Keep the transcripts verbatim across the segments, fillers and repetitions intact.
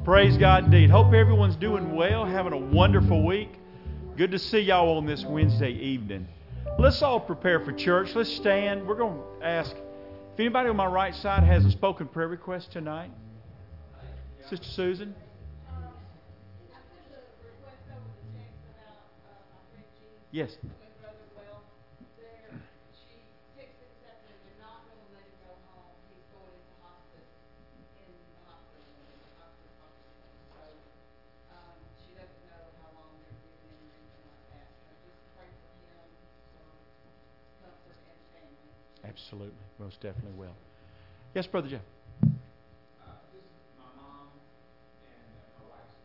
Praise God indeed. Hope everyone's doing well, having a wonderful week. Good to see y'all on this Wednesday evening. Let's all prepare for church. Let's stand. We're going to ask if anybody on my right side has a spoken prayer request tonight. Sister Susan. Yes. Absolutely. Most definitely will. Yes, Brother Jeff. Uh, this is my mom and uh, my wife.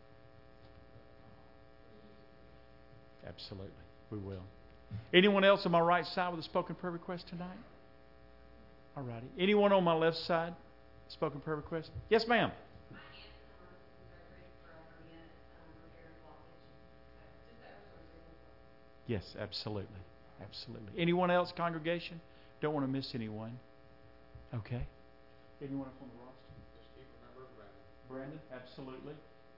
Absolutely. We will. Anyone else on my right side with a spoken prayer request tonight? All righty. Anyone on my left side? Spoken prayer request? Yes, ma'am. Yes, absolutely. Absolutely. Anyone else, congregation? Don't want to miss anyone. Okay. Anyone else on the roster? Just keep remember Brandon. Brandon, absolutely.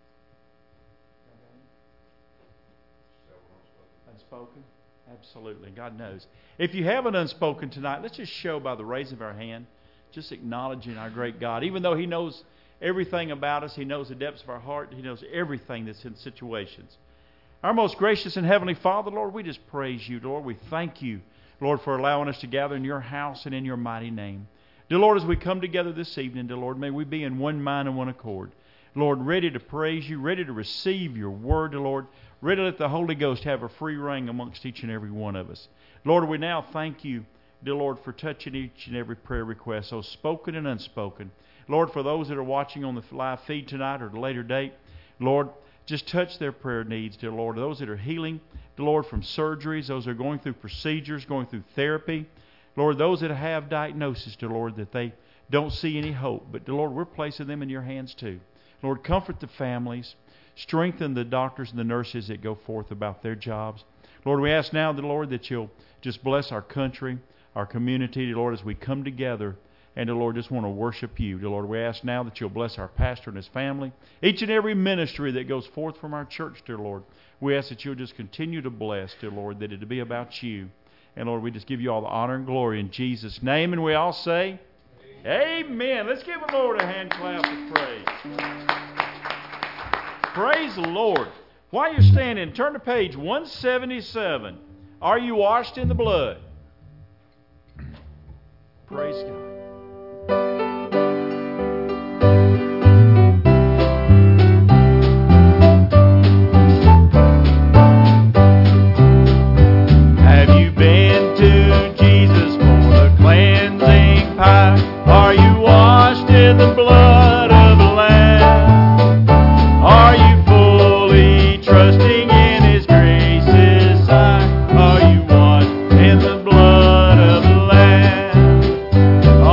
Unspoken? Absolutely. God knows. If you have an unspoken tonight, let's just show by the raise of our hand, just acknowledging our great God. Even though He knows everything about us, He knows the depths of our heart, He knows everything that's in situations. Our most gracious and heavenly Father, Lord, we just praise You, Lord. We thank You, Lord, for allowing us to gather in Your house and in Your mighty name. Dear Lord, as we come together this evening, dear Lord, may we be in one mind and one accord. Lord, ready to praise You, ready to receive Your word, dear Lord, ready to let the Holy Ghost have a free reign amongst each and every one of us. Lord, we now thank You, dear Lord, for touching each and every prayer request, those spoken and unspoken. Lord, for those that are watching on the live feed tonight or at a later date, Lord, just touch their prayer needs, dear Lord. Those that are healing, dear Lord, from surgeries, those that are going through procedures, going through therapy. Lord, those that have diagnosis, dear Lord, that they don't see any hope. But, dear Lord, we're placing them in Your hands too. Lord, comfort the families. Strengthen the doctors and the nurses that go forth about their jobs. Lord, we ask now, dear Lord, that You'll just bless our country, our community, dear Lord, as we come together. And, dear Lord, just want to worship You. Dear Lord, we ask now that You'll bless our pastor and his family. Each and every ministry that goes forth from our church, dear Lord. We ask that You'll just continue to bless, dear Lord, that it'll be about You. And, Lord, we just give You all the honor and glory in Jesus' name. And we all say, Amen. Amen. Let's give the Lord a hand clap of praise. Praise the Lord. While you're standing, turn to page one seventy-seven. Are you washed in the blood? Praise God. Have you been to Jesus for the cleansing power? Are you washed in the blood of the Lamb? Are you fully trusting in His grace's sight? Are you washed in the blood of the Lamb?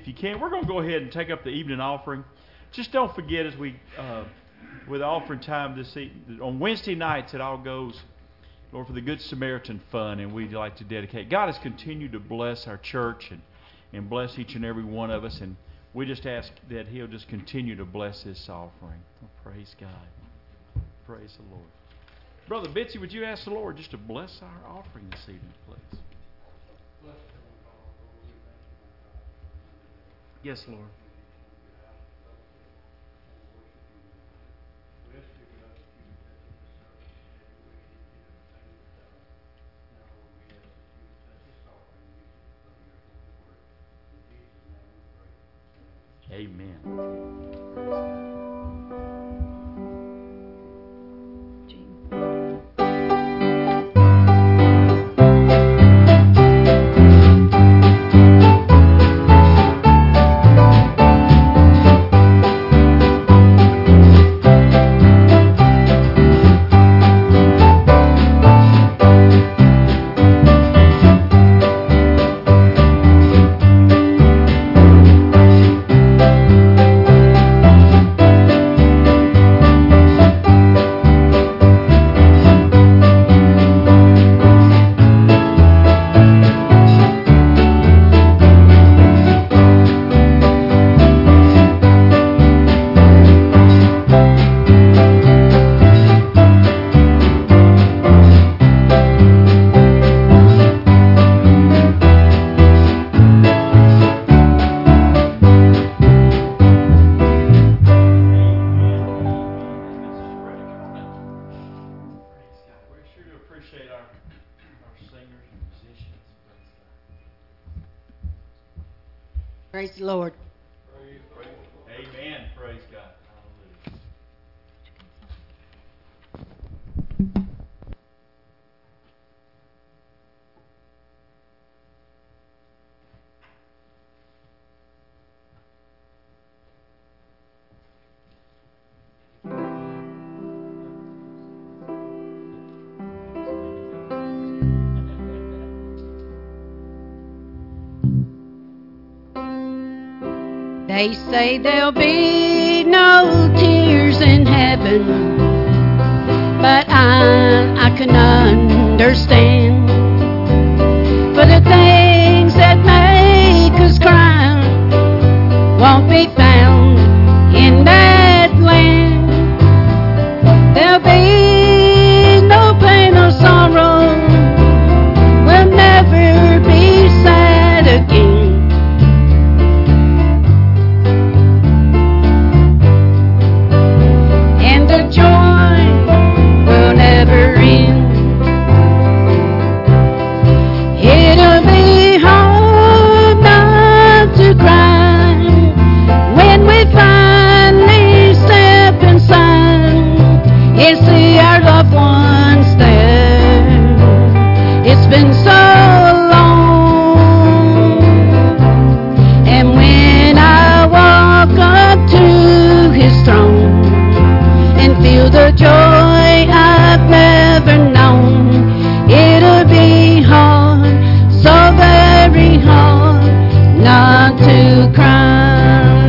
if you can. We're going to go ahead and take up the evening offering. Just don't forget as we, uh, with offering time this evening, on Wednesday nights it all goes, Lord, for the Good Samaritan Fund, and we'd like to dedicate. God has continued to bless our church and, and bless each and every one of us, and we just ask that He'll just continue to bless this offering. Oh, praise God. Praise the Lord. Brother Bitsy, would you ask the Lord just to bless our offering this evening, please? Yes, Lord. Amen. Praise the Lord. Praise, praise. Amen. Praise God. Hallelujah. They say there'll be no tears in heaven, but I, I can understand. For the things that make us cry won't be found in that land. There'll be no pain or sorrow, we'll never be sad again. Been so long, and when I walk up to His throne and feel the joy I've never known, it'll be hard, so very hard, not to cry.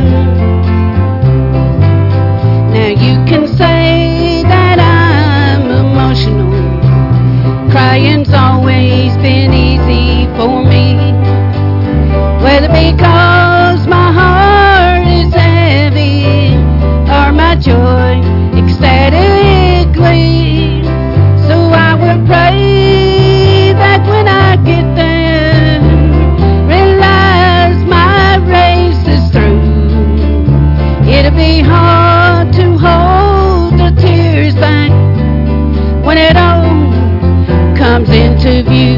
Now you can say that I'm emotional. Crying's always been easy for me, whether because my heart is heavy or my joy ecstatically. So I will pray that when I get there, realize my race is through. It'll be hard to hold the tears back when it all comes into view.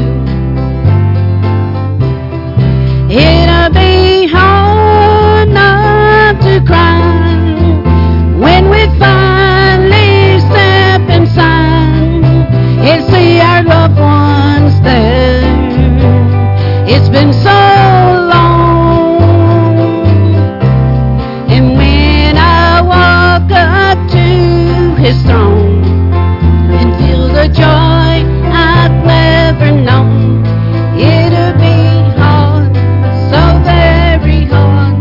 It'll be hard not to cry when we finally step inside and see our loved ones there. It's been so long, and when I walk up to His throne and feel the joy I've never known, it'll be hard, so very hard,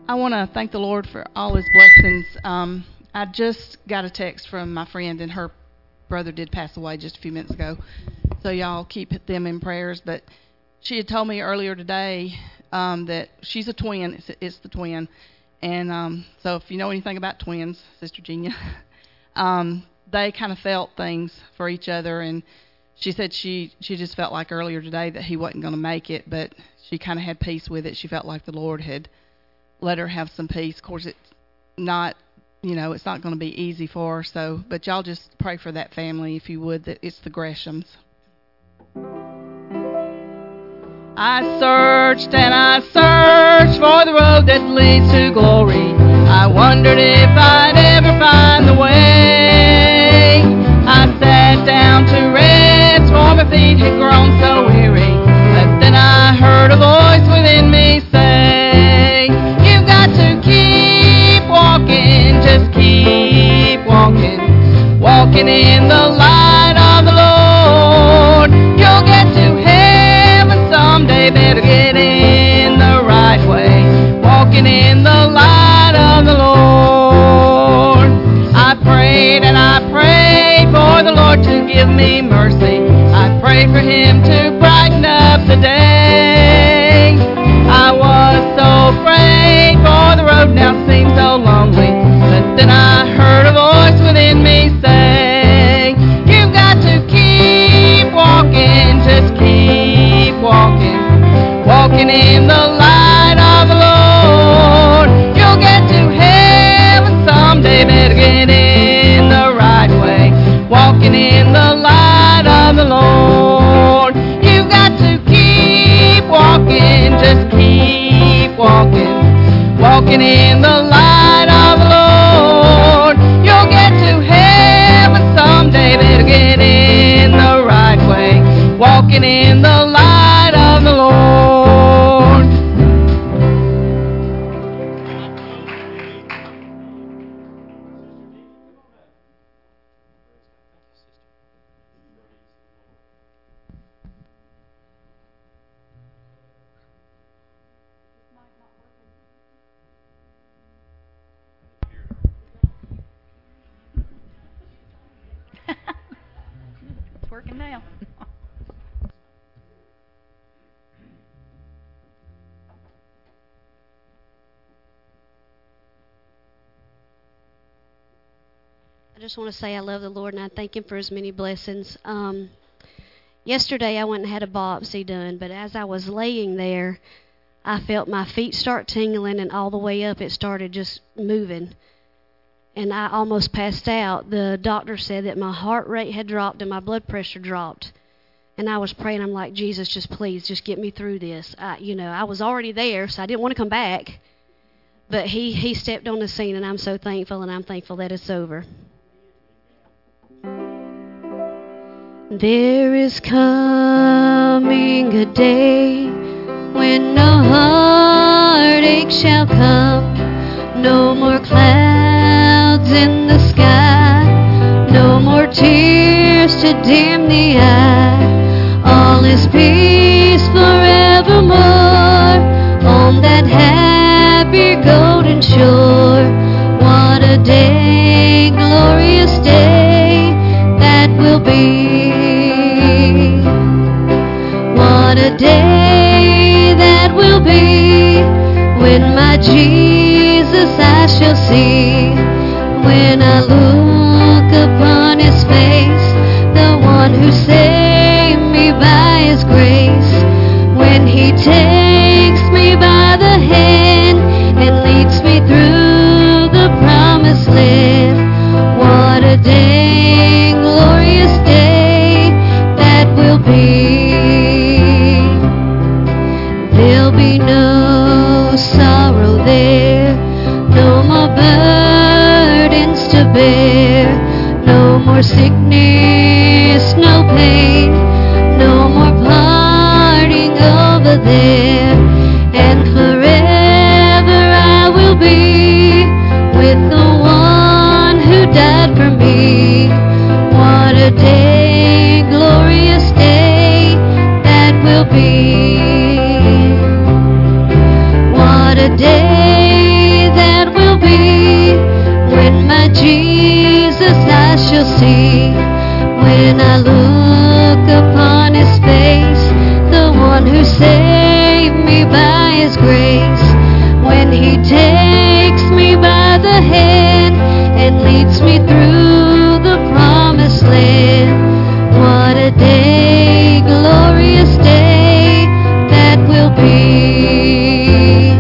I want to thank the Lord for all His blessings. Um, I just got a text from my friend, and her brother did pass away just a few minutes ago. So y'all keep them in prayers. But she had told me earlier today um, that she's a twin. It's, it's the twin. And um, so if you know anything about twins, Sister Genia, um, they kind of felt things for each other. And she said she, she just felt like earlier today that he wasn't going to make it, but she kind of had peace with it. She felt like the Lord had let her have some peace. Of course, it's not, you know, it's not going to be easy for her. So, but y'all just pray for that family, if you would, that it's the Greshams. I searched and I searched for the road that leads to glory. I wondered if I'd ever find the way. I sat down to rest, for my feet had grown so weary. But then I heard a voice within me say, "You've got to keep walking, just keep walking, walking in the light of the Lord. You'll get to heaven someday, better get in the right way, walking in the light of the Lord." I prayed and I prayed for the Lord to give me mercy. I prayed for Him to brighten up the day. I was so afraid, for the road now seemed so lonely. But then I heard a voice within me say, "You've got to keep walking, just keep walking, walking in the light of the Lord. You'll get to heaven someday, better get in the right way, walking in the light of the Lord. You've got to keep walking, just keep walking, walking in the light of the Lord. You'll get to heaven someday, better get in the right way, walking in the light of the Lord." It's working now. I just want to say I love the Lord and I thank Him for His many blessings. Um, yesterday I went and had a biopsy done, but as I was laying there, I felt my feet start tingling, and all the way up it started just moving. And I almost passed out. The doctor said that my heart rate had dropped and my blood pressure dropped. And I was praying, I'm like, "Jesus, just please, just get me through this." I, you know, I was already there, so I didn't want to come back. But he, he stepped on the scene, and I'm so thankful, and I'm thankful that it's over. There is coming a day when no heartache shall come, no more clouds in the sky, no more tears to dim the eye. All is peace forevermore on that happy golden shore. What a day, glorious day that will be. What a day that will be, when my Jesus I shall see. When I look upon His face, the one who saved me by His grace. When He takes me by the hand and leads me through the promised land. What a day, glorious day that will be. There'll be no sorrow there, no more burdens to bear, no more sickness, no pain, no more parting over there. And forever I will be with the one who died for me. What a day, glorious day that will be. What a day that Jesus I shall see when I look upon His face, the one who saved me by His grace. When He takes me by the hand and leads me through the promised land. What a day, glorious day that will be.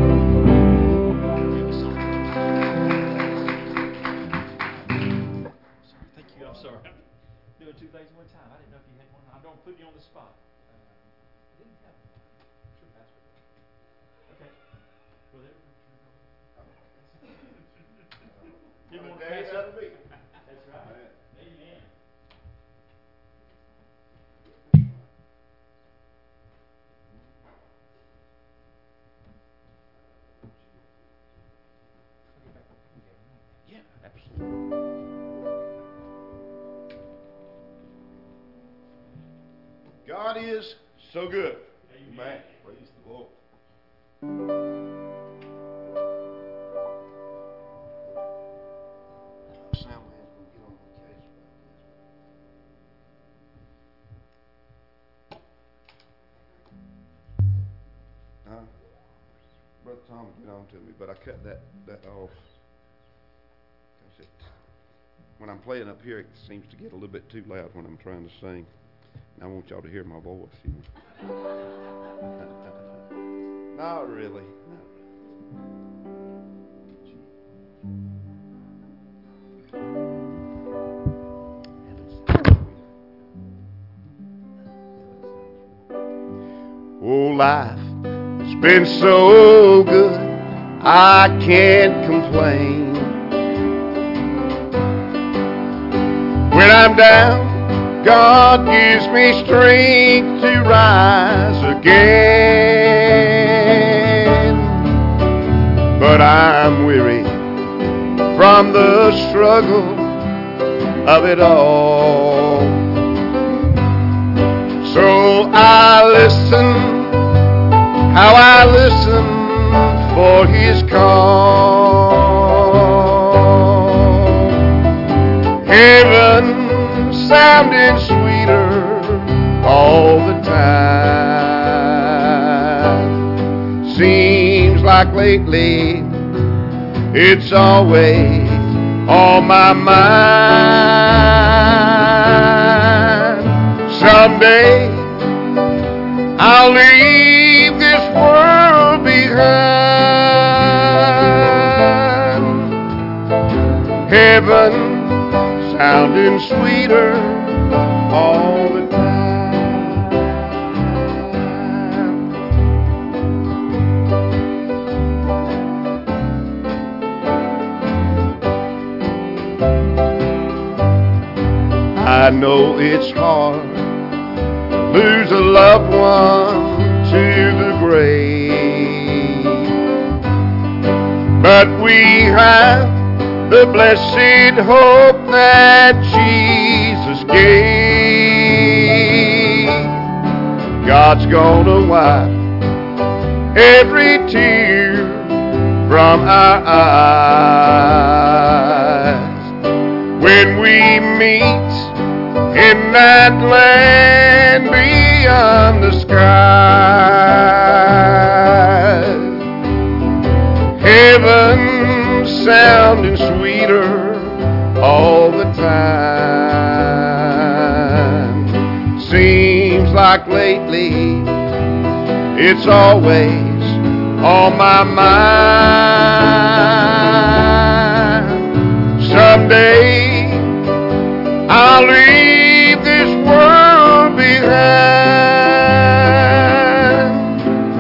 Thank you. I'm sorry. I'm doing two things at one time. I didn't know if you had one. I don't put you on the spot. Okay. Go there. You want to pass up? That's right. Amen. Yeah, absolutely. God is so good. Amen. Praise the Lord. Sound man's gonna get on the case about this. Huh? Brother Tom, get on to me, but I cut that that off. 'Cause it, when I'm playing up here, it seems to get a little bit too loud when I'm trying to sing. And I want y'all to hear my voice, you know. Not really. Not really. Oh, life has been so good, I can't complain. When I'm down, God gives me strength to rise again. But I'm weary from the struggle of it all. So I listen, how I listen for His call. Heaven sounding sweeter all the time. Seems like lately it's always on my mind. Someday I'll leave this world behind. Heaven sounding sweeter all the time. I know it's hard to lose a loved one to the grave, but we have the blessed hope that Jesus gave. God's gonna wipe every tear from our eyes when we meet in that land beyond the skies. Heaven sounding sweeter all the time. Seems like lately it's always on my mind. Someday I'll leave this world behind.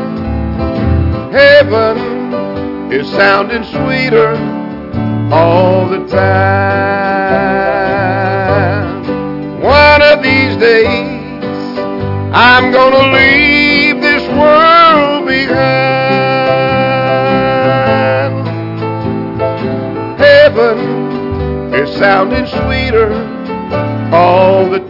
Heaven is sounding sweeter all the time. One of these days I'm gonna leave this world behind. Heaven is sounding sweeter all the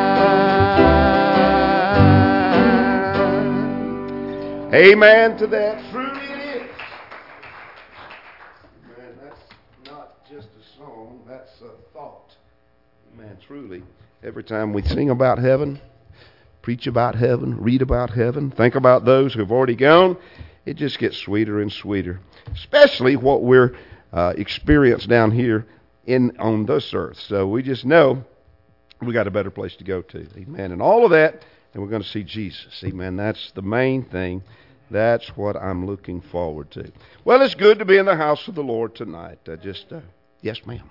time. Amen to that. Truly it is. Man, that's not just a song. that's a thought. Man, truly, every time we sing about heaven, preach about heaven, read about heaven, think about those who have already gone, it just gets sweeter and sweeter. Especially what we're uh, experiencing down here in on this earth. So we just know we got a better place to go to. Amen. And all of that, and we're going to see Jesus. Amen. That's the main thing. That's what I'm looking forward to. Well, it's good to be in the house of the Lord tonight. Uh, just, uh, yes, ma'am.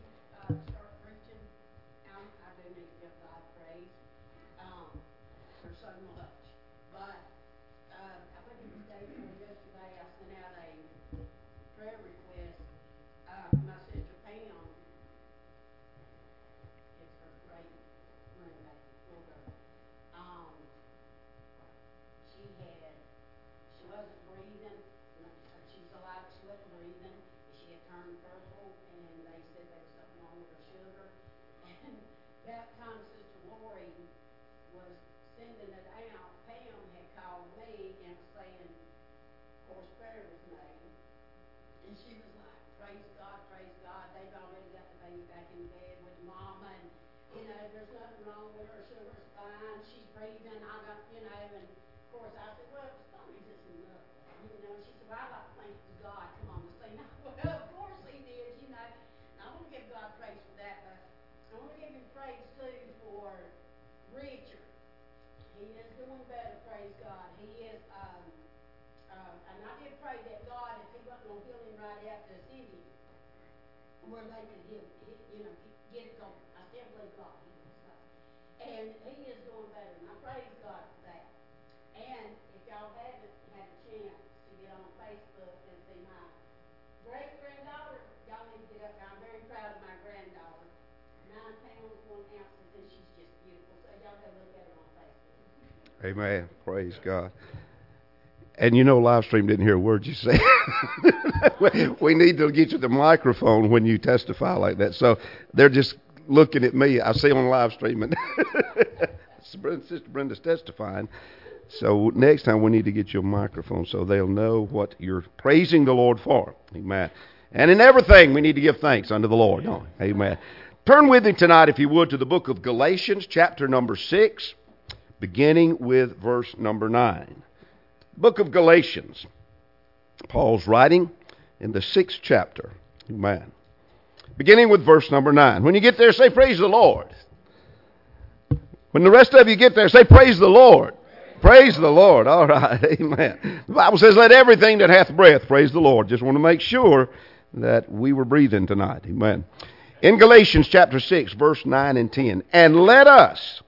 Amen. Praise God. And you know, live stream didn't hear a word you said. We need to get you the microphone when you testify like that. So they're just looking at me. I see on live stream, and Sister Brenda's testifying. So next time we need to get you a microphone so they'll know what you're praising the Lord for. Amen. And in everything we need to give thanks unto the Lord. Don't we? Amen. Turn with me tonight, if you would, to the book of Galatians, chapter number six, beginning with verse number nine. Book of Galatians. Paul's writing in the sixth chapter. Amen. Beginning with verse number nine. When you get there, say, praise the Lord. When the rest of you get there, say, praise the Lord. Praise the Lord. All right. Amen. The Bible says, let everything that hath breath praise the Lord. Just want to make sure that we were breathing tonight. Amen. In Galatians chapter six, verse nine and ten. And let us...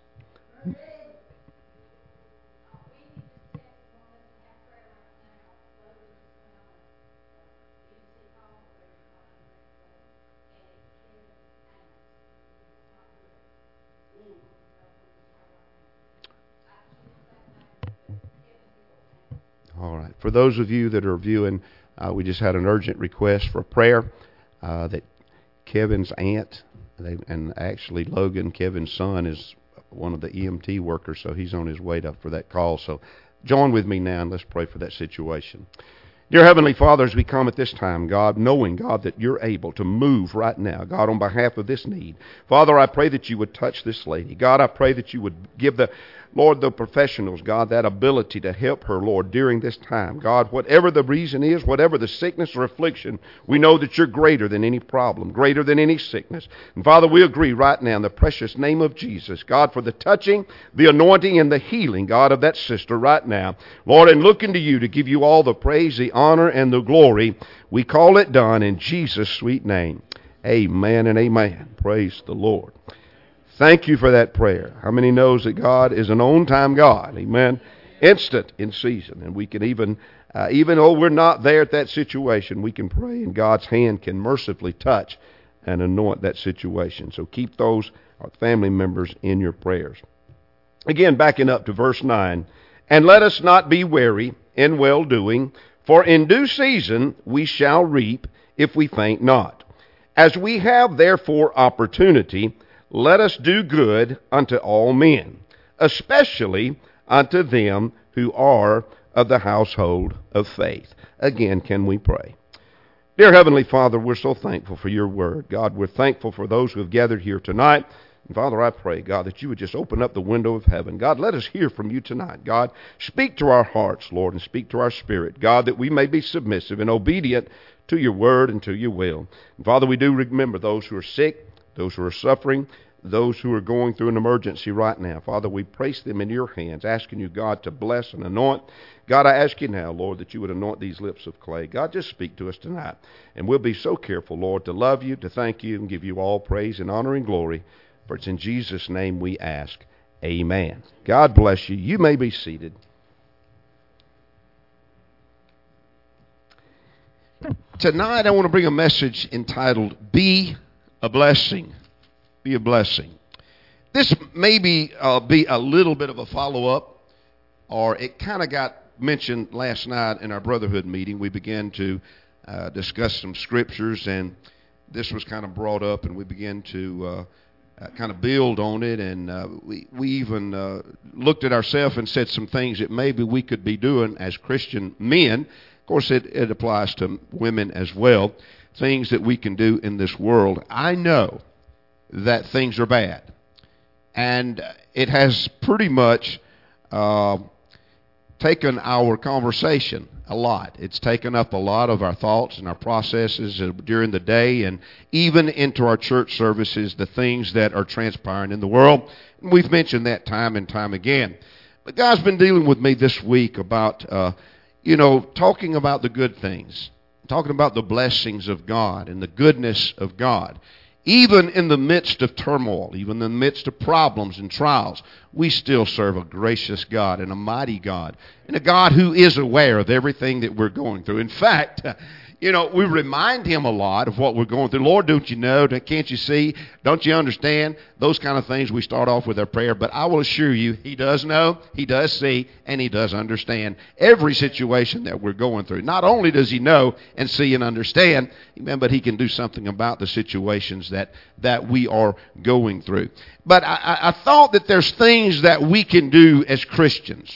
All right. For those of you that are viewing, uh, we just had an urgent request for prayer uh, that Kevin's aunt, they, and actually Logan, Kevin's son, is one of the E M T workers, so he's on his way up for that call. So join with me now and let's pray for that situation. Dear Heavenly Father, as we come at this time, God, knowing, God, that you're able to move right now, God, on behalf of this need. Father, I pray that you would touch this lady. God, I pray that you would give the, Lord, the professionals, God, that ability to help her, Lord, during this time. God, whatever the reason is, whatever the sickness or affliction, we know that you're greater than any problem, greater than any sickness. And Father, we agree right now in the precious name of Jesus, God, for the touching, the anointing, and the healing, God, of that sister right now. Lord, and looking to you to give you all the praise, the honor, and the glory. We call it done in Jesus' sweet name. Amen and amen. Praise the Lord. Thank you for that prayer. How many knows that God is an on-time God? Amen. Instant in season. And we can even, uh, even though we're not there at that situation, we can pray and God's hand can mercifully touch and anoint that situation. So keep those our family members in your prayers. Again, backing up to verse nine. And let us not be weary in well-doing, for in due season we shall reap if we faint not. As we have therefore opportunity, let us do good unto all men, especially unto them who are of the household of faith. Again, can we pray? Dear Heavenly Father, we're so thankful for your word. God, we're thankful for those who have gathered here tonight. And Father, I pray, God, that you would just open up the window of heaven. God, let us hear from you tonight. God, speak to our hearts, Lord, and speak to our spirit. God, that we may be submissive and obedient to your word and to your will. And Father, we do remember those who are sick, those who are suffering, those who are going through an emergency right now. Father, we place them in your hands, asking you, God, to bless and anoint. God, I ask you now, Lord, that you would anoint these lips of clay. God, just speak to us tonight. And we'll be so careful, Lord, to love you, to thank you, and give you all praise and honor and glory. For it's in Jesus' name we ask. Amen. God bless you. You may be seated. Tonight I want to bring a message entitled, Be a Blessing. Be a blessing. This may be, uh, be a little bit of a follow-up, or it kind of got mentioned last night in our brotherhood meeting. We began to uh, discuss some scriptures, and this was kind of brought up, and we began to uh, uh, kind of build on it, and uh, we, we even uh, looked at ourselves and said some things that maybe we could be doing as Christian men. Of course, it, it applies to women as well, things that we can do in this world. I know that things are bad, and it has pretty much uh, taken our conversation a lot. It's taken up a lot of our thoughts and our processes during the day, and even into our church services, the things that are transpiring in the world. And we've mentioned that time and time again. But God's been dealing with me this week about, uh, you know, talking about the good things, talking about the blessings of God and the goodness of God. Even in the midst of turmoil, even in the midst of problems and trials, we still serve a gracious God and a mighty God, and a God who is aware of everything that we're going through. In fact, you know, we remind him a lot of what we're going through. Lord, don't you know? Can't you see? Don't you understand? Those kind of things we start off with our prayer. But I will assure you, he does know, he does see, and he does understand every situation that we're going through. Not only does he know and see and understand, amen, but he can do something about the situations that, that we are going through. But I, I thought that there's things that we can do as Christians,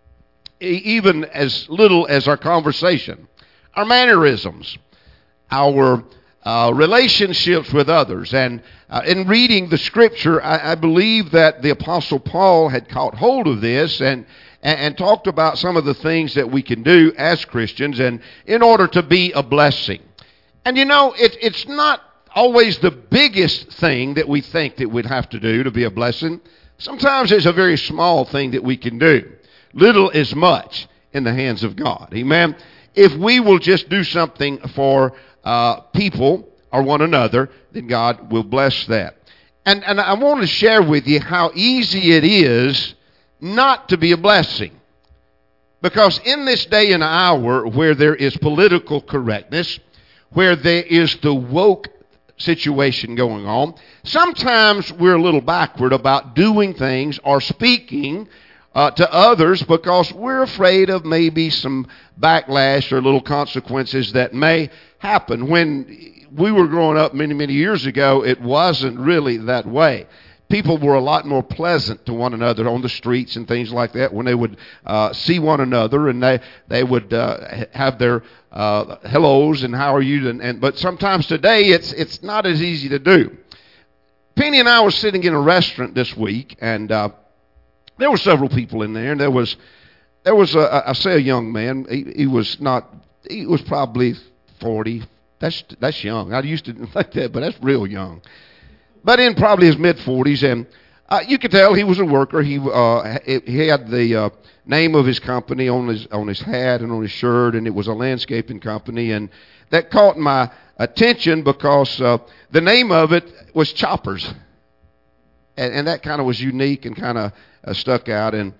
even as little as our conversation, our mannerisms, our uh, relationships with others. And uh, in reading the Scripture, I, I believe that the Apostle Paul had caught hold of this and, and, and talked about some of the things that we can do as Christians and in order to be a blessing. And you know, it, it's not always the biggest thing that we think that we'd have to do to be a blessing. Sometimes it's a very small thing that we can do. Little is much in the hands of God. Amen. If we will just do something for uh, people or one another, then God will bless that. And, and I want to share with you how easy it is not to be a blessing. Because in this day and hour where there is political correctness, where there is the woke situation going on, sometimes we're a little backward about doing things or speaking Uh, to others because we're afraid of maybe some backlash or little consequences that may happen. When we were growing up many, many years ago, it wasn't really that way. People were a lot more pleasant to one another on the streets and things like that when they would uh, see one another, and they, they would uh, have their uh, hellos and how are you. And, and But sometimes today it's, it's not as easy to do. Penny and I were sitting in a restaurant this week, and uh, there were several people in there, and there was, there was a, I say a young man. He, he was not, he was probably forty. That's that's young. I used to think that, but that's real young. But in probably his mid forties, and uh, you could tell he was a worker. He uh, he had the uh, name of his company on his on his hat and on his shirt, and it was a landscaping company, and that caught my attention because uh, the name of it was Choppers. And, and that kind of was unique and kind of uh, stuck out. And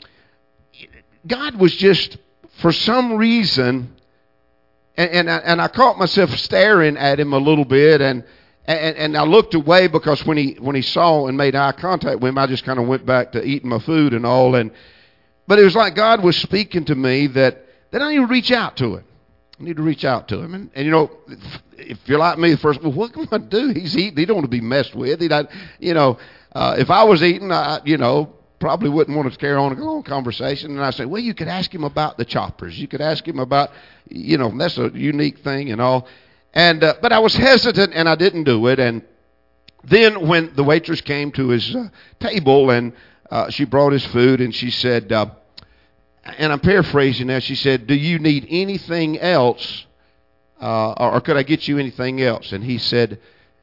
God was just, for some reason, and, and, I, and I caught myself staring at him a little bit, and, and, and I looked away because when he when he saw and made eye contact with him, I just kind of went back to eating my food and all. And but it was like God was speaking to me that, that I need to reach out to him. I need to reach out to him. And, and you know, if you're like me, the first, well, what can I do? He's eating. He don't want to be messed with. He not, you know, uh, if I was eating, I, you know, probably wouldn't want to carry on a long conversation. And I say, well, you could ask him about the Choppers. You could ask him about, you know, that's a unique thing and all. And uh, but I was hesitant, and I didn't do it. And then when the waitress came to his uh, table, and uh, she brought his food, and she said, uh, and I'm paraphrasing now, she said, "Do you need anything else, uh, or, or could I get you anything else?" And he said,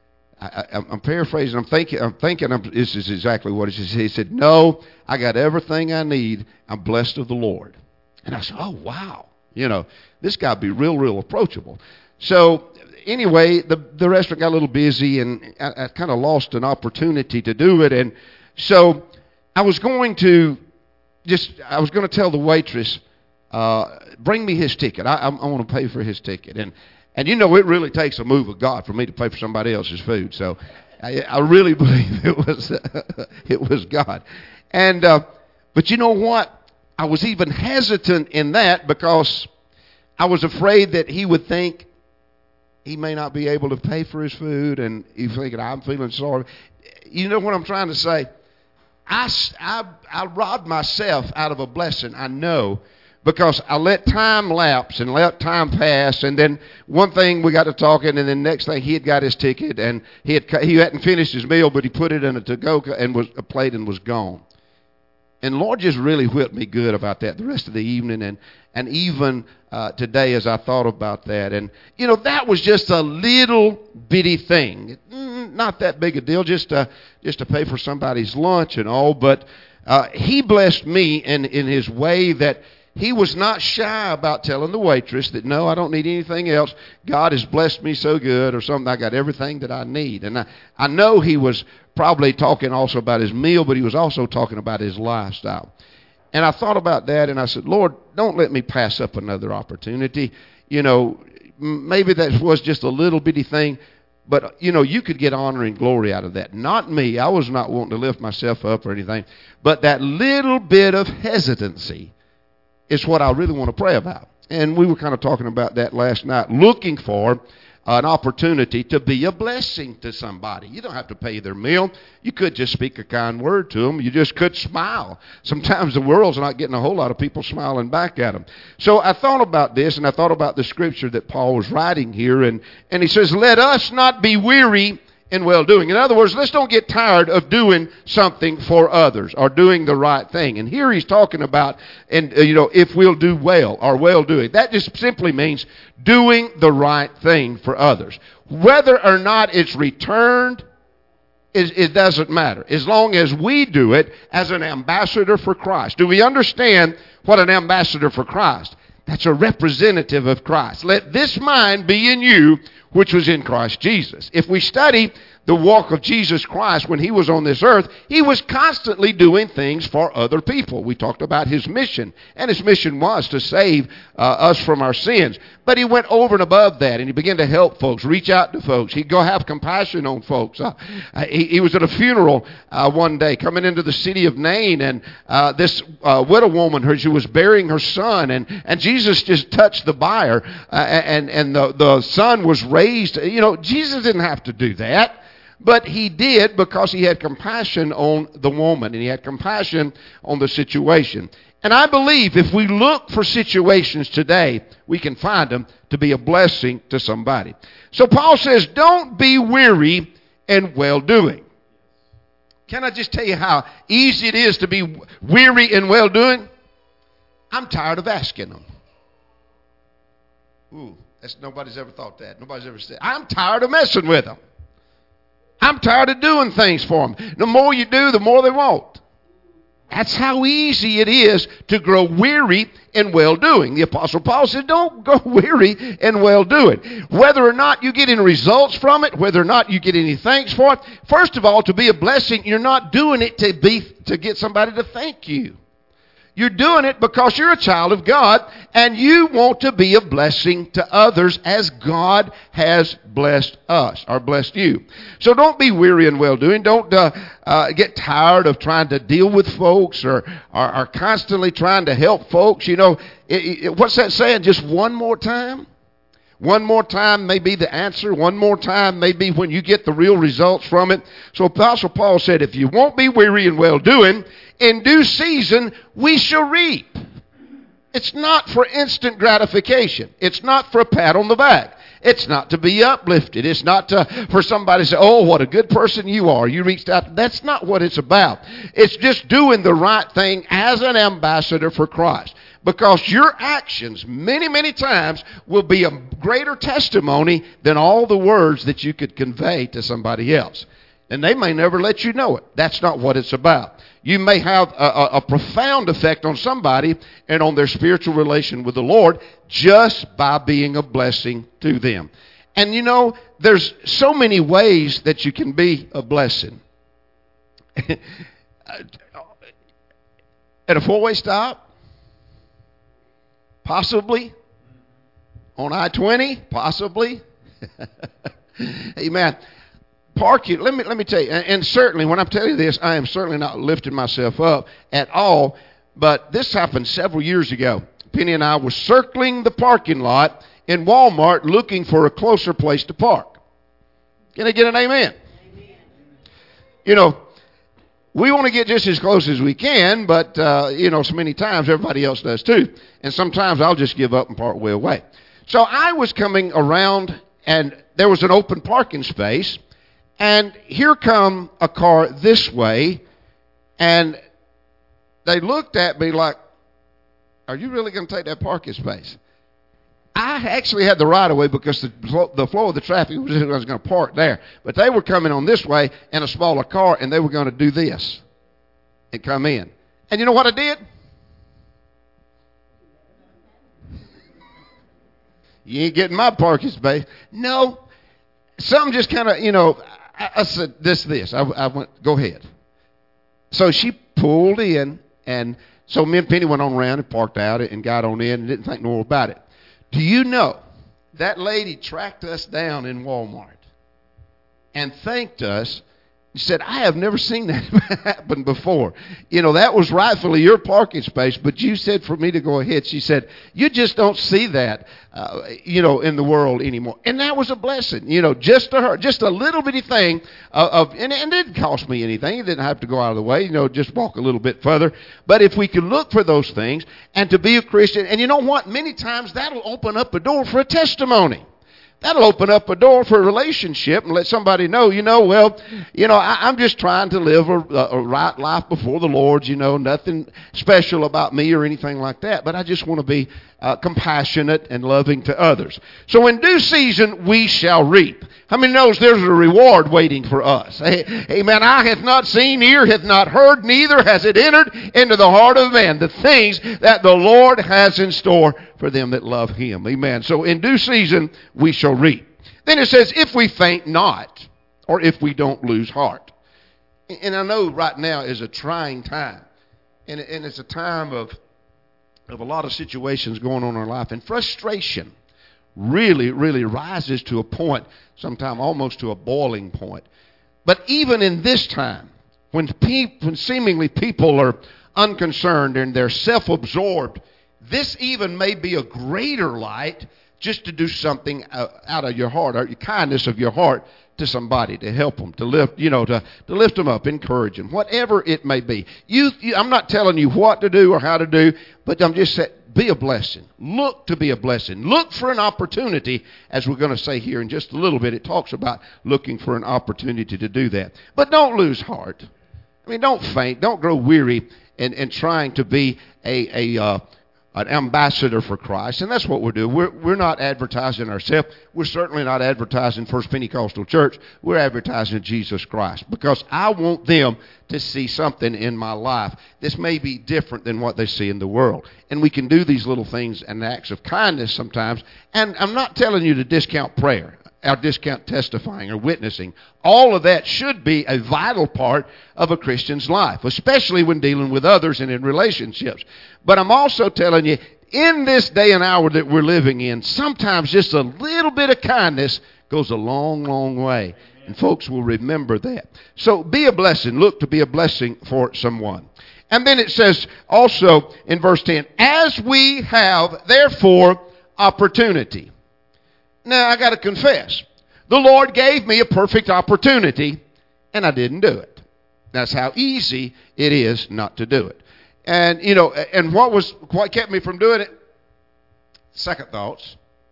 I, I, I'm paraphrasing. I'm thinking. I'm thinking. I'm, this is exactly what he said. He said, "No, I got everything I need. I'm blessed of the Lord." And I said, "Oh wow, you know, this guy be real, real approachable." So anyway, the the restaurant got a little busy, and I, I kind of lost an opportunity to do it. And so I was going to just. I was going to tell the waitress, uh, "Bring me his ticket. I, I, I want to pay for his ticket." And And you know, it really takes a move of God for me to pay for somebody else's food. So I, I really believe it was it was God. And uh, but you know what? I was even hesitant in that because I was afraid that he would think he may not be able to pay for his food, and he's thinking, "I'm feeling sorry." You know what I'm trying to say? I, I, I robbed myself out of a blessing, I know, because I let time lapse and let time pass, and then one thing we got to talking, and then next thing he had got his ticket, and he had he hadn't finished his meal, but he put it in a to-go and was a plate and was gone. And Lord just really whipped me good about that the rest of the evening, and and even uh, today as I thought about that, and you know that was just a little bitty thing, not that big a deal, just to, just to pay for somebody's lunch and all, but uh, he blessed me in in his way that. He was not shy about telling the waitress that, "No, I don't need anything else. God has blessed me so good," or something. "I got everything that I need." And I, I know he was probably talking also about his meal, but he was also talking about his lifestyle. And I thought about that, and I said, "Lord, don't let me pass up another opportunity. You know, maybe that was just a little bitty thing, but, you know, you could get honor and glory out of that. Not me. I was not wanting to lift myself up or anything. But that little bit of hesitancy is what I really want to pray about." And we were kind of talking about that last night, looking for an opportunity to be a blessing to somebody. You don't have to pay their meal. You could just speak a kind word to them. You just could smile. Sometimes the world's not getting a whole lot of people smiling back at them. So I thought about this, and I thought about the scripture that Paul was writing here, and, and he says, "Let us not be weary in well-doing." In other words, let's don't get tired of doing something for others or doing the right thing. And here he's talking about, and uh, you know, if we'll do well or well-doing. That just simply means doing the right thing for others. Whether or not it's returned, it, it doesn't matter. As long as we do it as an ambassador for Christ. Do we understand what an ambassador for Christ? That's a representative of Christ. "Let this mind be in you, which was in Christ Jesus." If we study the walk of Jesus Christ when he was on this earth, he was constantly doing things for other people. We talked about his mission, and his mission was to save uh, us from our sins. But he went over and above that, and he began to help folks, reach out to folks. He'd go have compassion on folks. Uh, he, he was at a funeral uh, one day coming into the city of Nain, and uh, this uh, widow woman, her, she was burying her son, and, and Jesus just touched the bier, uh, and, and the, the son was raised. You know, Jesus didn't have to do that. But he did because he had compassion on the woman, and he had compassion on the situation. And I believe if we look for situations today, we can find them to be a blessing to somebody. So Paul says, don't be weary in well-doing. Can I just tell you how easy it is to be weary in well-doing? I'm tired of asking them. Ooh, that's, nobody's ever thought that. Nobody's ever said, I'm tired of messing with them. I'm tired of doing things for them. The more you do, the more they want. That's how easy it is to grow weary in well-doing. The Apostle Paul said, don't go weary in well-doing. Whether or not you get any results from it, whether or not you get any thanks for it, first of all, to be a blessing, you're not doing it to be to get somebody to thank you. You're doing it because you're a child of God and you want to be a blessing to others as God has blessed us or blessed you. So don't be weary in well-doing. Don't uh, uh, get tired of trying to deal with folks or, or, or constantly trying to help folks. You know, it, it, what's that saying? Just one more time? One more time may be the answer. One more time may be when you get the real results from it. So Apostle Paul said, if you won't be weary in well-doing, in due season we shall reap. It's not for instant gratification. It's not for a pat on the back. It's not to be uplifted. It's not to, for somebody to say, oh, what a good person you are. You reached out. That's not what it's about. It's just doing the right thing as an ambassador for Christ. Because your actions, many, many times, will be a greater testimony than all the words that you could convey to somebody else. And they may never let you know it. That's not what it's about. You may have a, a, a profound effect on somebody and on their spiritual relation with the Lord just by being a blessing to them. And you know, there's so many ways that you can be a blessing. At a four-way stop? Possibly. On I twenty? Possibly. Amen. Parking, let me let me tell you, and, and certainly when I'm telling you this, I am certainly not lifting myself up at all, but this happened several years ago. Penny and I were circling the parking lot in Walmart looking for a closer place to park. Can I get an amen? Amen. You know, we want to get just as close as we can, but, uh, you know, so many times everybody else does too. And sometimes I'll just give up and park way away. So I was coming around, and there was an open parking space. And here come a car this way, and they looked at me like, are you really going to take that parking space? I actually had the right of way because the, the flow of the traffic was, was going to park there. But they were coming on this way in a smaller car, and they were going to do this and come in. And you know what I did? You ain't getting my parking space. No. Some just kind of, you know, I, I said, this, this. I, I went, go ahead. So she pulled in, and so me and Penny went on around and parked out and got on in and didn't think no more about it. Do you know that lady tracked us down in Walmart and thanked us? She said, I have never seen that happen before. You know, that was rightfully your parking space, but you said for me to go ahead. She said, you just don't see that, uh, you know, in the world anymore. And that was a blessing, you know, just to her, just a little bitty thing of, of and, and it didn't cost me anything. It didn't have to go out of the way, you know, just walk a little bit further. But if we could look for those things and to be a Christian, and you know what? Many times that'll open up a door for a testimony. That'll open up a door for a relationship and let somebody know, you know, well, you know, I, I'm just trying to live a, a right life before the Lord, you know, nothing special about me or anything like that, but I just want to be uh, compassionate and loving to others. So in due season, we shall reap. How many knows there's a reward waiting for us? Hey, amen. Eye hath not seen, ear hath not heard, neither has it entered into the heart of man the things that the Lord has in store for them that love him. Amen. So in due season, we shall reap. Then it says, if we faint not, or if we don't lose heart. And I know right now is a trying time. And it's a time of, of a lot of situations going on in our life. And frustration really, really rises to a point, sometimes almost to a boiling point. But even in this time, when, pe- when seemingly people are unconcerned and they're self-absorbed, this even may be a greater light just to do something out of your heart, or your kindness of your heart to somebody, to help them, to lift, you know, to, to lift them up, encourage them, whatever it may be. You, you, I'm not telling you what to do or how to do, but I'm just saying, be a blessing. Look to be a blessing. Look for an opportunity, as we're going to say here in just a little bit. It talks about looking for an opportunity to do that. But don't lose heart. I mean, don't faint. Don't grow weary in, in trying to be a, a uh, an ambassador for Christ. And that's what we're doing. We're, we're not advertising ourselves. We're certainly not advertising First Pentecostal Church. We're advertising Jesus Christ, because I want them to see something in my life. This may be different than what they see in the world. And we can do these little things and acts of kindness sometimes. And I'm not telling you to discount prayer, or discount testifying or witnessing. All of that should be a vital part of a Christian's life, especially when dealing with others and in relationships. But I'm also telling you, in this day and hour that we're living in, sometimes just a little bit of kindness goes a long, long way. And folks will remember that. So be a blessing. Look to be a blessing for someone. And then it says also in verse ten, as we have therefore opportunity. Now, I got to confess, the Lord gave me a perfect opportunity, and I didn't do it. That's how easy it is not to do it. And, you know, and what was what kept me from doing it? Second thoughts.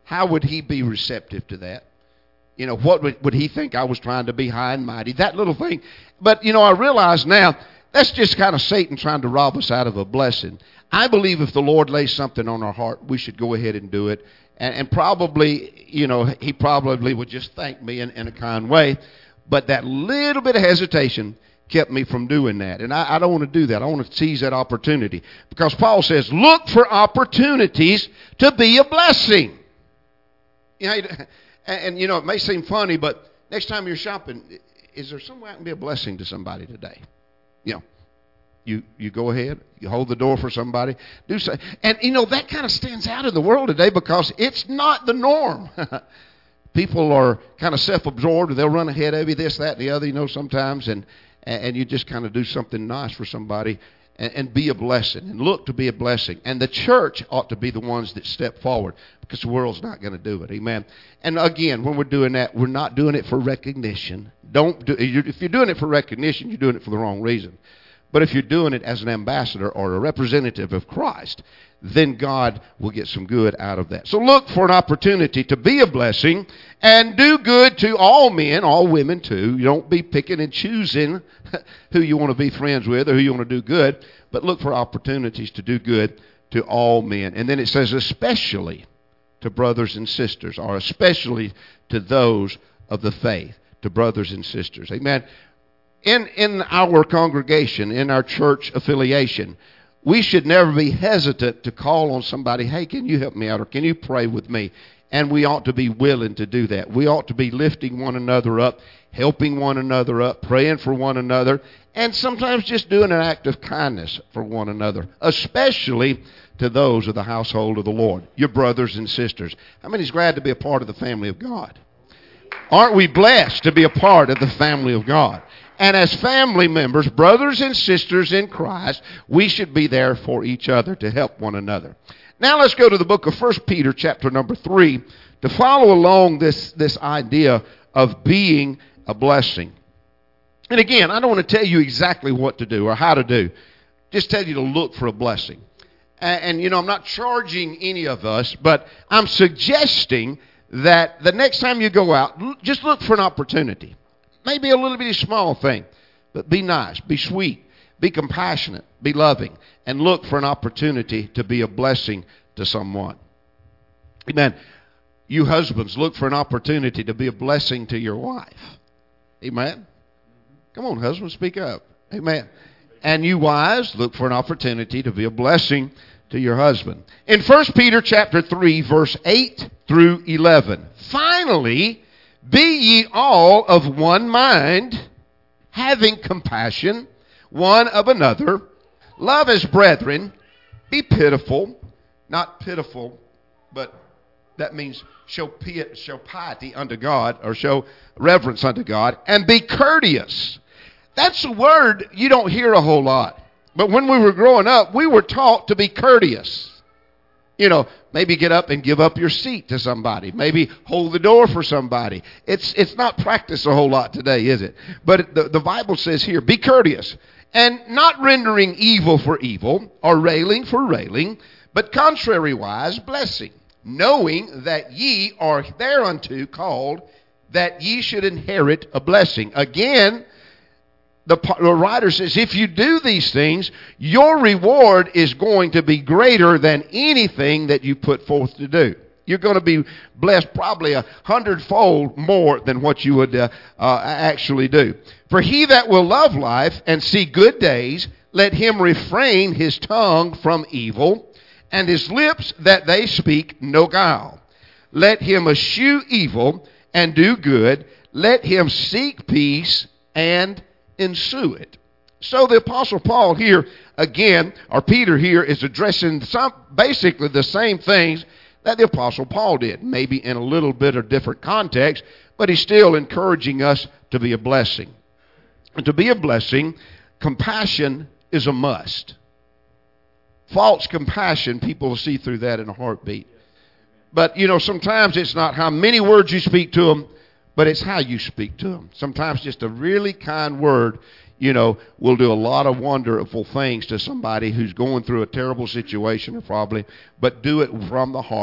how would he be receptive to that? You know, what would, would he think I was trying to be high and mighty? That little thing. But, you know, I realize now, that's just kind of Satan trying to rob us out of a blessing. I believe if the Lord lays something on our heart, we should go ahead and do it. And, and probably, you know, he probably would just thank me in, in a kind way. But that little bit of hesitation kept me from doing that. And I, I don't want to do that. I want to seize that opportunity. Because Paul says, look for opportunities to be a blessing. You know, and, and, you know, it may seem funny, but next time you're shopping, is there some way I can be a blessing to somebody today? You know, you, you go ahead, you hold the door for somebody, do so. And, you know, that kind of stands out in the world today because it's not the norm. People are kind of self-absorbed. They'll run ahead of you, this, that, and the other, you know, sometimes. And, and you just kind of do something nice for somebody and, and be a blessing and look to be a blessing. And the church ought to be the ones that step forward because the world's not going to do it. Amen. And again, when we're doing that, we're not doing it for recognition. Don't do, if you're doing it for recognition, you're doing it for the wrong reason. But if you're doing it as an ambassador or a representative of Christ, then God will get some good out of that. So look for an opportunity to be a blessing and do good to all men, all women too. You don't be picking and choosing who you want to be friends with or who you want to do good, but look for opportunities to do good to all men. And then it says especially to brothers and sisters, or especially to those of the faith, to brothers and sisters. Amen. In, in our congregation, in our church affiliation, we should never be hesitant to call on somebody, hey, can you help me out, or can you pray with me? And we ought to be willing to do that. We ought to be lifting one another up, helping one another up, praying for one another, and sometimes just doing an act of kindness for one another, especially to those of the household of the Lord, your brothers and sisters. How many is glad to be a part of the family of God? Aren't we blessed to be a part of the family of God? And as family members, brothers and sisters in Christ, we should be there for each other to help one another. Now let's go to the book of First Peter chapter number three to follow along this, this idea of being a blessing. And again, I don't want to tell you exactly what to do or how to do. Just tell you to look for a blessing. And, and you know, I'm not charging any of us, but I'm suggesting that the next time you go out, just look for an opportunity. Maybe a little bitty small thing, but be nice, be sweet, be compassionate, be loving, and look for an opportunity to be a blessing to someone. Amen. You husbands, look for an opportunity to be a blessing to your wife. Amen. Come on, husbands, speak up. Amen. And you wives, look for an opportunity to be a blessing to your husband. In First Peter chapter three, verse eight through eleven, finally, be ye all of one mind, having compassion one of another, love as brethren, be pitiful, not pitiful, but that means show, pi- show piety unto God, or show reverence unto God, and be courteous. That's a word you don't hear a whole lot. But when we were growing up, we were taught to be courteous. You know, maybe get up and give up your seat to somebody. Maybe hold the door for somebody. It's it's not practiced a whole lot today, is it? But the, the Bible says here, be courteous, and not rendering evil for evil, or railing for railing, but contrariwise blessing, knowing that ye are thereunto called, that ye should inherit a blessing. Again, The, the writer says, if you do these things, your reward is going to be greater than anything that you put forth to do. You're going to be blessed probably a hundredfold more than what you would uh, uh, actually do. For he that will love life and see good days, let him refrain his tongue from evil, and his lips that they speak no guile. Let him eschew evil and do good. Let him seek peace and ensue it. So the Apostle Paul here, again, or Peter here, is addressing some, basically the same things that the Apostle Paul did, maybe in a little bit of different context, but he's still encouraging us to be a blessing. And to be a blessing, compassion is a must. False compassion, people will see through that in a heartbeat. But, you know, sometimes it's not how many words you speak to them, but it's how you speak to them. Sometimes just a really kind word, you know, will do a lot of wonderful things to somebody who's going through a terrible situation, or probably, but do it from the heart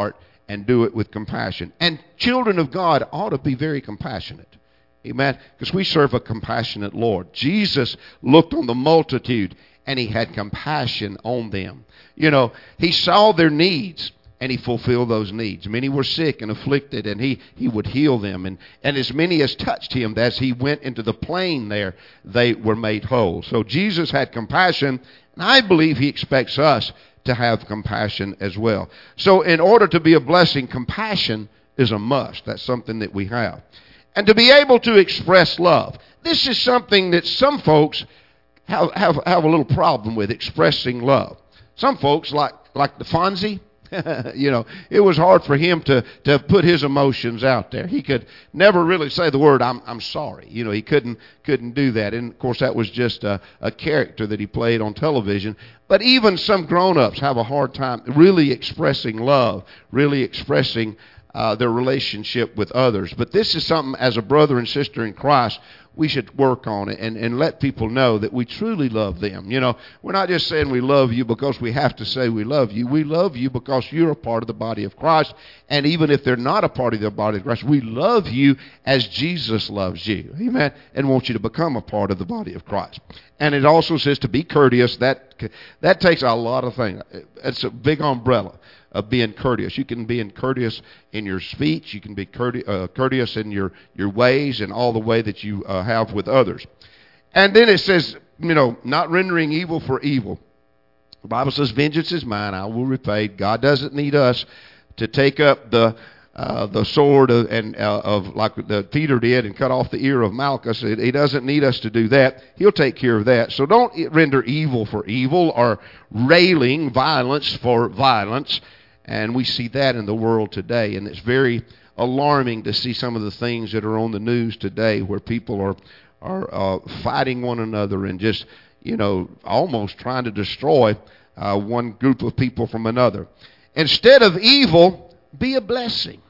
and do it with compassion. And children of God ought to be very compassionate. Amen? Because we serve a compassionate Lord. Jesus looked on the multitude and he had compassion on them. You know, he saw their needs and he fulfilled those needs. Many were sick and afflicted, and he, he would heal them. And, and as many as touched him, as he went into the plain there, they were made whole. So Jesus had compassion, and I believe he expects us to have compassion as well. So in order to be a blessing, compassion is a must. That's something that we have. And to be able to express love. This is something that some folks have, have, have a little problem with, expressing love. Some folks, like, like the Fonzie, you know, it was hard for him to, to put his emotions out there. He could never really say the word, I'm I'm sorry. You know, he couldn't couldn't do that. And, of course, that was just a, a character that he played on television. But even some grown-ups have a hard time really expressing love, really expressing uh, their relationship with others. But this is something, as a brother and sister in Christ, we should work on it and, and let people know that we truly love them. You know, we're not just saying we love you because we have to say we love you. We love you because you're a part of the body of Christ. And even if they're not a part of the body of Christ, we love you as Jesus loves you. Amen. And want you to become a part of the body of Christ. And it also says to be courteous. That that takes a lot of things. It's a big umbrella of being courteous. You can be courteous in your speech. You can be courteous, uh, courteous in your, your ways and all the way that you uh, have with others. And then it says, you know, not rendering evil for evil. The Bible says, vengeance is mine, I will repay. God doesn't need us to take up the uh, the sword of, and uh, of like the Peter did and cut off the ear of Malchus. He doesn't need us to do that. He'll take care of that. So don't render evil for evil or railing violence for violence. And we see that in the world today. And it's very alarming to see some of the things that are on the news today where people are, are uh, fighting one another and just, you know, almost trying to destroy uh, one group of people from another. Instead of evil, be a blessing.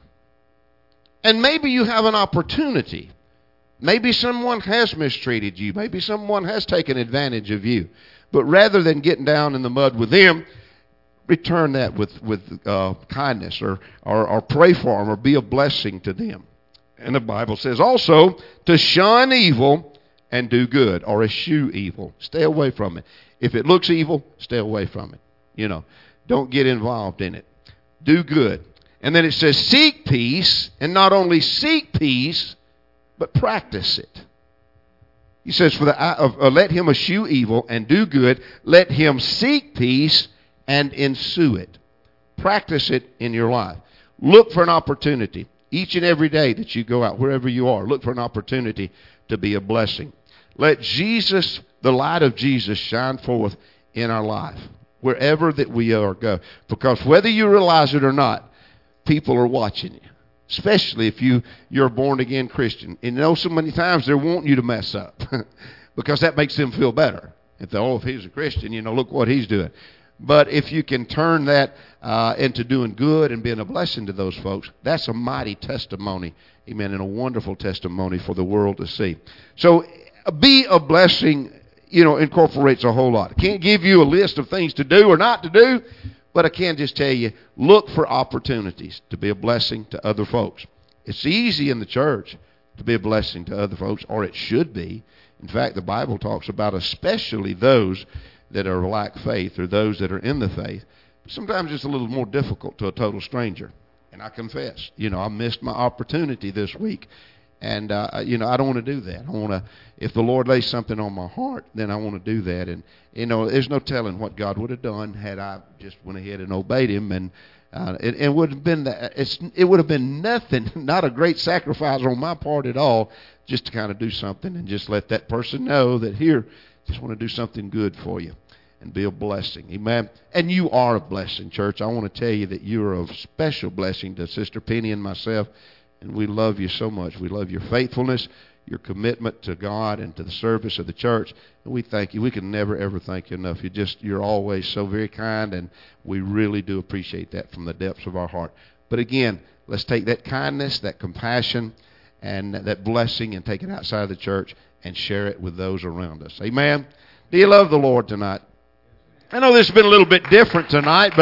And maybe you have an opportunity. Maybe someone has mistreated you. Maybe someone has taken advantage of you. But rather than getting down in the mud with them, return that with, with uh, kindness or, or, or pray for them or be a blessing to them. And the Bible says also to shun evil and do good, or eschew evil. Stay away from it. If it looks evil, stay away from it. You know, don't get involved in it. Do good. And then it says seek peace, and not only seek peace, but practice it. He says, for the uh, let him eschew evil and do good. Let him seek peace and ensue it. Practice it in your life. Look for an opportunity. Each and every day that you go out, wherever you are, look for an opportunity to be a blessing. Let Jesus, the light of Jesus, shine forth in our life, wherever that we are go. Because whether you realize it or not, people are watching you. Especially if you, you're a born-again Christian. And you know, so many times they're wanting you to mess up. Because that makes them feel better. If they, oh, if he's a Christian, you know, look what he's doing. But if you can turn that uh, into doing good and being a blessing to those folks, that's a mighty testimony, amen, and a wonderful testimony for the world to see. So be a blessing, you know, incorporates a whole lot. I can't give you a list of things to do or not to do, but I can just tell you, look for opportunities to be a blessing to other folks. It's easy in the church to be a blessing to other folks, or it should be. In fact, the Bible talks about especially those that are lack faith or those that are in the faith. Sometimes it's a little more difficult to a total stranger. And I confess, you know, I missed my opportunity this week. And, uh, you know, I don't want to do that. I want to, if the Lord lays something on my heart, then I want to do that. And, you know, there's no telling what God would have done had I just went ahead and obeyed him. And uh, it, it would have been, it's, it would have been nothing, not a great sacrifice on my part at all, just to kind of do something and just let that person know that here, just want to do something good for you and be a blessing. Amen. And you are a blessing, church. I want to tell you that you are a special blessing to Sister Penny and myself. And we love you so much. We love your faithfulness, your commitment to God and to the service of the church. And we thank you. We can never, ever thank you enough. You just, you're always so very kind, and we really do appreciate that from the depths of our heart. But again, let's take that kindness, that compassion, and that blessing and take it outside of the church and share it with those around us. Amen. Do you love the Lord tonight? I know this has been a little bit different tonight, but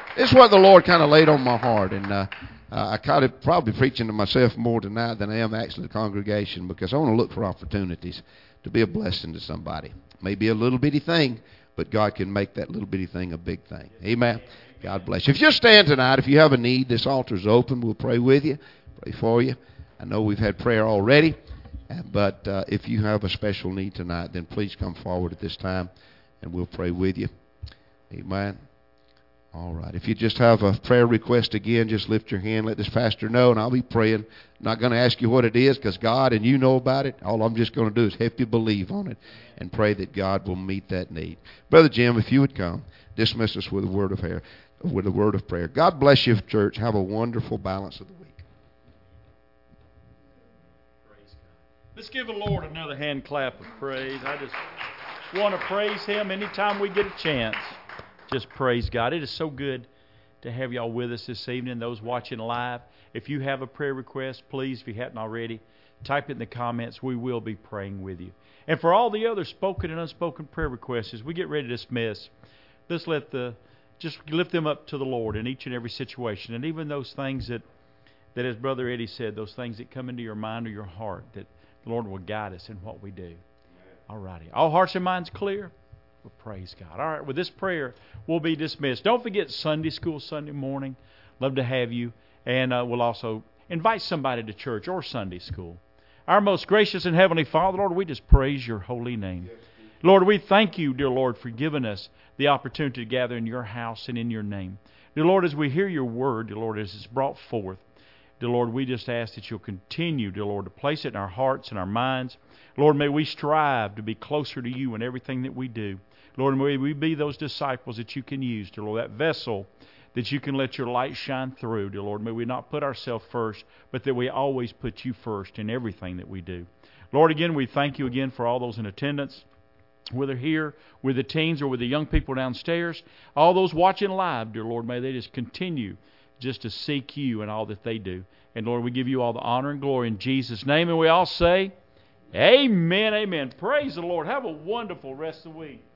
This is what the Lord kind of laid on my heart, and uh, uh, I kind of probably preaching to myself more tonight than I am actually the congregation, because I want to look for opportunities to be a blessing to somebody. Maybe a little bitty thing, but God can make that little bitty thing a big thing. Amen. God bless you. If you stand tonight, if you have a need, this altar is open. We'll pray with you, pray for you. I know we've had prayer already, but uh, if you have a special need tonight, then please come forward at this time, and we'll pray with you. Amen. All right. If you just have a prayer request again, just lift your hand. Let this pastor know, and I'll be praying. I'm not going to ask you what it is, because God and you know about it. All I'm just going to do is help you believe on it and pray that God will meet that need. Brother Jim, if you would come, dismiss us with a word of prayer. With a word of prayer. God bless you, church. Have a wonderful balance of the week. Praise God. Let's give the Lord another hand clap of praise. I just want to praise Him anytime we get a chance. Just praise God. It is so good to have y'all with us this evening. Those watching live, if you have a prayer request, please, if you haven't already, type it in the comments. We will be praying with you. And for all the other spoken and unspoken prayer requests, as we get ready to dismiss, let's let the just lift them up to the Lord in each and every situation. And even those things that, that as Brother Eddie said, those things that come into your mind or your heart, that the Lord will guide us in what we do. All righty. All hearts and minds clear? Well, praise God. All right, with this prayer, we'll be dismissed. Don't forget Sunday school Sunday morning. Love to have you. And uh, we'll also invite somebody to church or Sunday school. Our most gracious and heavenly Father, Lord, we just praise your holy name. Lord, we thank you, dear Lord, for giving us the opportunity to gather in your house and in your name. Dear Lord, as we hear your word, dear Lord, as it's brought forth, dear Lord, we just ask that you'll continue, dear Lord, to place it in our hearts and our minds. Lord, may we strive to be closer to you in everything that we do. Lord, may we be those disciples that you can use, dear Lord, that vessel that you can let your light shine through, dear Lord. May we not put ourselves first, but that we always put you first in everything that we do. Lord, again, we thank you again for all those in attendance, whether here with the teens or with the young people downstairs, all those watching live, dear Lord, may they just continue just to seek you in all that they do. And Lord, we give you all the honor and glory in Jesus' name, and we all say, amen, amen. Praise the Lord. Have a wonderful rest of the week.